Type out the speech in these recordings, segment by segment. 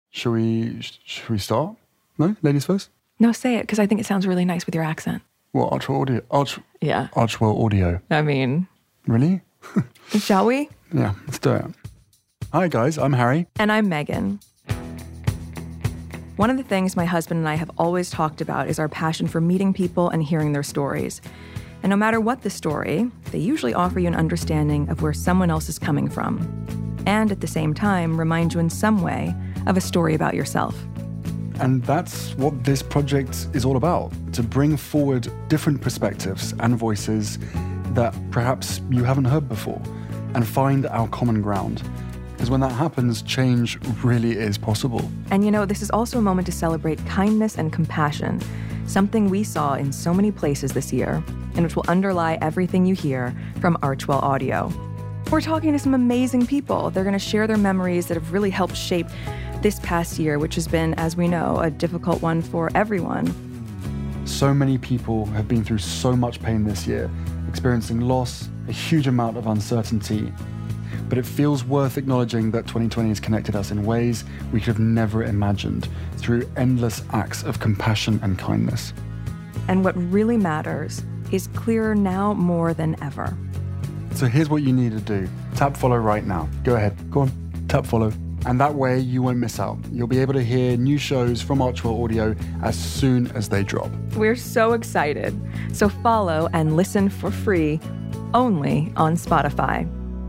Should we start? No? Ladies first? No, say it, because I think it sounds really nice with your accent. What, Archwell Audio? Yeah. Archwell Audio. I mean... Really? Shall we? Yeah, let's do it. Hi guys, I'm Harry. And I'm Megan. One of the things my husband and I have always talked about is our passion for meeting people and hearing their stories. And no matter what the story, they usually offer you an understanding of where someone else is coming from. And at the same time, remind you in some way of a story about yourself. And that's what this project is all about, to bring forward different perspectives and voices that perhaps you haven't heard before, and find our common ground. Because when that happens, change really is possible. And you know, this is also a moment to celebrate kindness and compassion, something we saw in so many places this year, and which will underlie everything you hear from Archwell Audio. We're talking to some amazing people. They're going to share their memories that have really helped shape this past year, which has been, as we know, a difficult one for everyone. So many people have been through so much pain this year, experiencing loss, a huge amount of uncertainty. But it feels worth acknowledging that 2020 has connected us in ways we could have never imagined, through endless acts of compassion and kindness. And what really matters is clearer now more than ever. So here's what you need to do. Tap follow right now. Go ahead. Go on. Tap follow. And that way you won't miss out. You'll be able to hear new shows from Archwell Audio as soon as they drop. We're so excited. So follow and listen for free only on Spotify.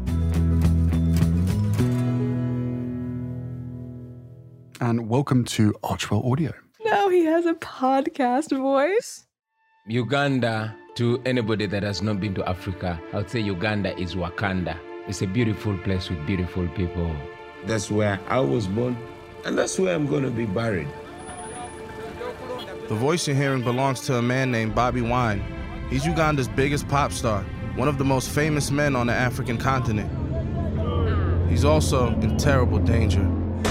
And welcome to Archwell Audio. Now he has a podcast voice. Uganda, to anybody that has not been to Africa, I would say Uganda is Wakanda. It's a beautiful place with beautiful people. That's where I was born, and that's where I'm going to be buried. The voice you're hearing belongs to a man named Bobby Wine. He's Uganda's biggest pop star, one of the most famous men on the African continent. He's also in terrible danger.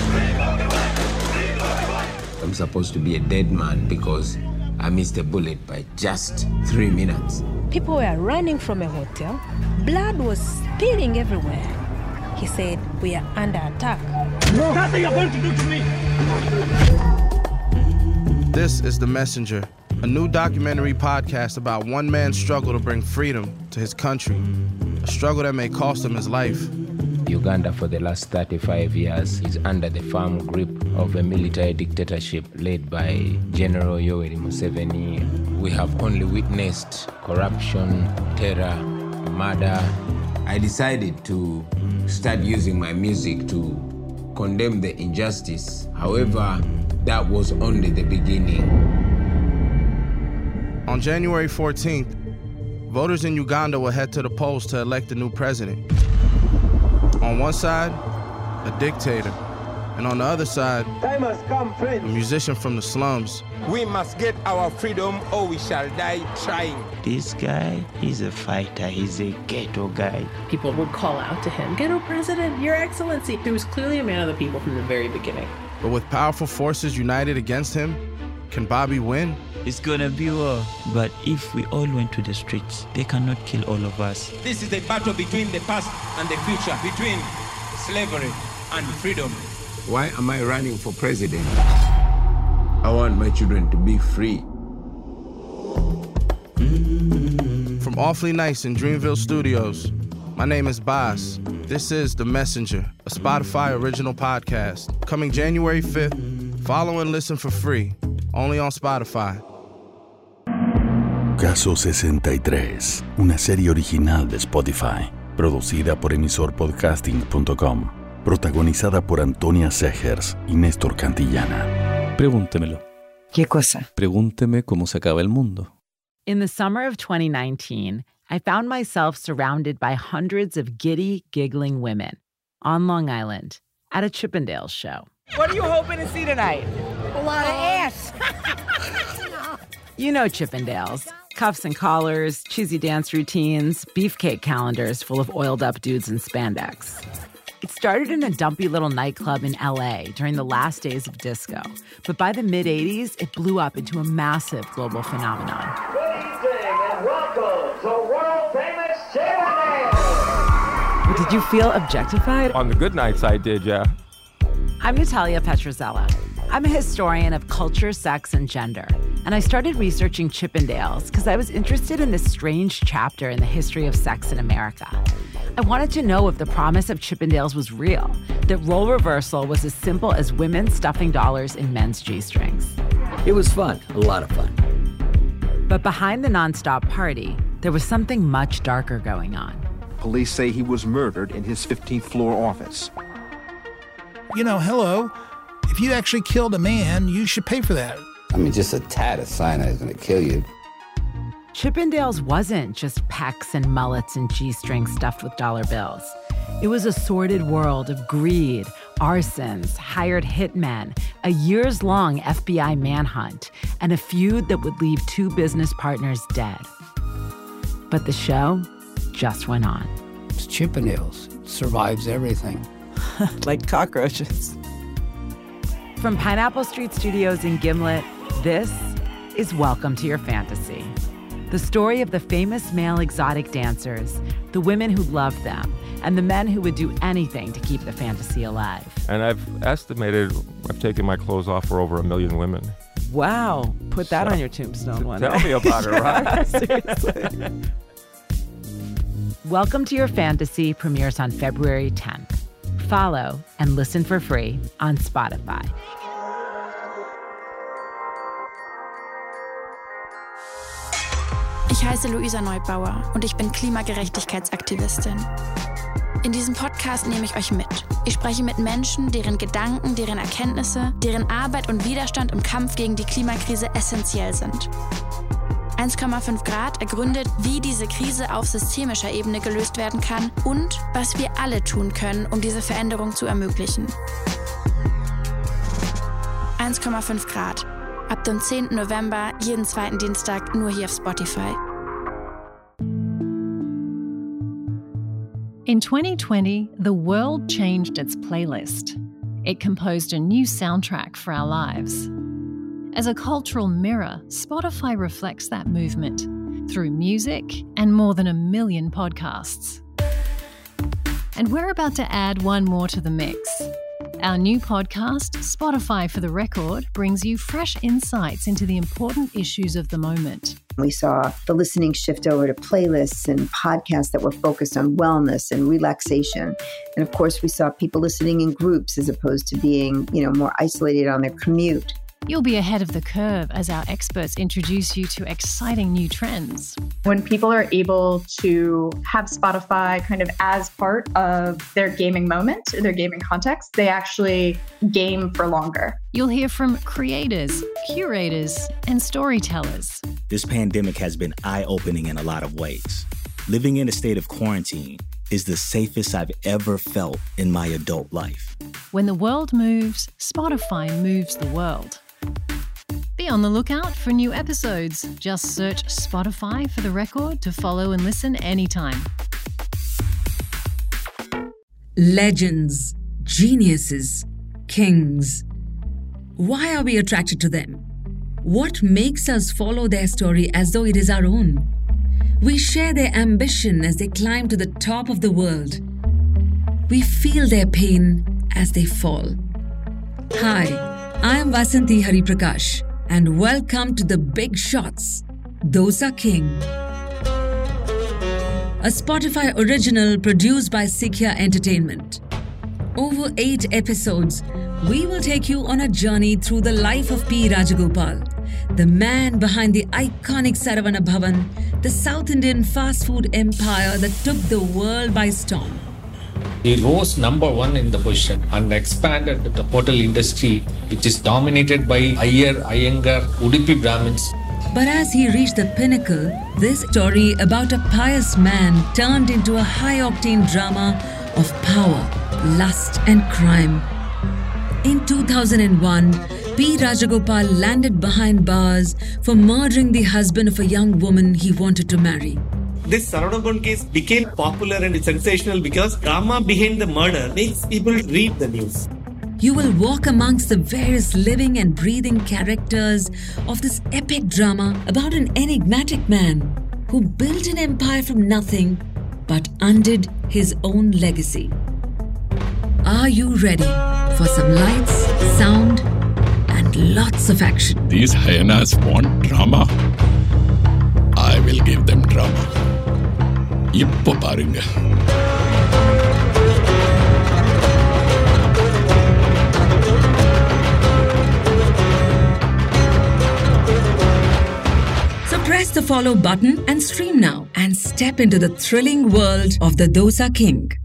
I'm supposed to be a dead man because I missed a bullet by just 3 minutes. People were running from a hotel. Blood was spilling everywhere. He said, "We are under attack." No. Nothing you're going to do to me. This is The Messenger, a new documentary podcast about one man's struggle to bring freedom to his country, a struggle that may cost him his life. Uganda for the last 35 years is under the firm grip of a military dictatorship led by General Yoweri Museveni. We have only witnessed corruption, terror, murder. I decided to start using my music to condemn the injustice. However, that was only the beginning. On January 14th, voters in Uganda will head to the polls to elect a new president. On one side, a dictator, and on the other side, Time has come, friends. a musician from the slums. We must get our freedom or we shall die trying. This guy, he's a fighter, he's a ghetto guy. People would call out to him, "Ghetto president, your excellency." He was clearly a man of the people from the very beginning. But with powerful forces united against him, can Bobby win? It's gonna be war. But if we all went to the streets, they cannot kill all of us. This is a battle between the past and the future, between slavery and freedom. Why am I running for president? I want my children to be free. From Awfully Nice in Dreamville Studios, my name is Bas. This is The Messenger, a Spotify original podcast. Coming January 5th, follow and listen for free, only on Spotify. Caso 63, una serie original de Spotify, producida por emisorpodcasting.com, protagonizada por Antonia Segers y Néstor Cantillana. Pregúntemelo. ¿Qué cosa? Pregúnteme cómo se acaba el mundo. In the summer of 2019, I found myself surrounded by hundreds of giddy, giggling women on Long Island at a Chippendales show. What are you hoping to see tonight? A lot of ass. You know Chippendales. Cuffs and collars, cheesy dance routines, beefcake calendars full of oiled-up dudes in spandex. It started in a dumpy little nightclub in LA during the last days of disco. But by the mid-'80s, it blew up into a massive global phenomenon. Good evening and welcome to world-famous Chippendales. Did you feel objectified? On the good nights, I did, yeah. I'm Natalia Petrozella. I'm a historian of culture, sex, and gender, and I started researching Chippendales because I was interested in this strange chapter in the history of sex in America. I wanted to know if the promise of Chippendales was real, that role reversal was as simple as women stuffing dollars in men's G-strings. It was fun, a lot of fun. But behind the nonstop party, there was something much darker going on. Police say he was murdered in his 15th floor office. You know, hello, if you actually killed a man, you should pay for that. I mean, just a tad of cyanide is going to kill you. Chippendales wasn't just pecs and mullets and G-strings stuffed with dollar bills. It was a sordid world of greed, arsons, hired hitmen, a years-long FBI manhunt, and a feud that would leave two business partners dead. But the show just went on. It's Chippendales. It survives everything. Like cockroaches. From Pineapple Street Studios in Gimlet, this is Welcome to Your Fantasy. The story of the famous male exotic dancers, the women who loved them, and the men who would do anything to keep the fantasy alive. And I've taken my clothes off for over 1 million women. Wow. Put that on your tombstone one Tell day. me about it, right? Seriously. Welcome to Your Fantasy premieres on February 10th. Follow and listen for free on Spotify. Ich heiße Luisa Neubauer und ich bin Klimagerechtigkeitsaktivistin. In diesem Podcast nehme ich euch mit. Ich spreche mit Menschen, deren Gedanken, deren Erkenntnisse, deren Arbeit und Widerstand im Kampf gegen die Klimakrise essentiell sind. 1,5 Grad ergründet, wie diese Krise auf systemischer Ebene gelöst werden kann und was wir alle tun können, um diese Veränderung zu ermöglichen. 1,5 Grad. Ab dem 10. November, jeden zweiten Dienstag, nur hier auf Spotify. In 2020, the world changed its playlist. It composed a new soundtrack for our lives. As a cultural mirror, Spotify reflects that movement through music and more than 1 million podcasts. And we're about to add one more to the mix. Our new podcast, Spotify for the Record, brings you fresh insights into the important issues of the moment. We saw the listening shift over to playlists and podcasts that were focused on wellness and relaxation. And of course, we saw people listening in groups as opposed to being, more isolated on their commute. You'll be ahead of the curve as our experts introduce you to exciting new trends. When people are able to have Spotify kind of as part of their gaming moment, their gaming context, they actually game for longer. You'll hear from creators, curators, and storytellers. This pandemic has been eye-opening in a lot of ways. Living in a state of quarantine is the safest I've ever felt in my adult life. When the world moves, Spotify moves the world. Be on the lookout for new episodes. Just search Spotify for the Record to follow and listen anytime. Legends, geniuses, kings. Why are we attracted to them? What makes us follow their story as though it is our own? We share their ambition as they climb to the top of the world. We feel their pain as they fall. Hi, I am Vasanthi Hariprakash, and welcome to The Big Shots, Dosa King. A Spotify original produced by Sikhya Entertainment. Over 8 episodes, we will take you on a journey through the life of P. Rajagopal, the man behind the iconic Saravana Bhavan, the South Indian fast food empire that took the world by storm. He rose number 1 in the position and expanded the hotel industry, which is dominated by Iyengar, Udupi Brahmins. But as he reached the pinnacle, this story about a pious man turned into a high-octane drama of power, lust and crime. In 2001, P. Rajagopal landed behind bars for murdering the husband of a young woman he wanted to marry. This Saravana Bhavan case became popular and sensational because drama behind the murder makes people read the news. You will walk amongst the various living and breathing characters of this epic drama about an enigmatic man who built an empire from nothing but undid his own legacy. Are you ready for some lights, sound, and lots of action. These hyenas want drama. I will give them drama. இப்போ பாருங்க. So press the follow button and stream now and step into the thrilling world of the Dosa King.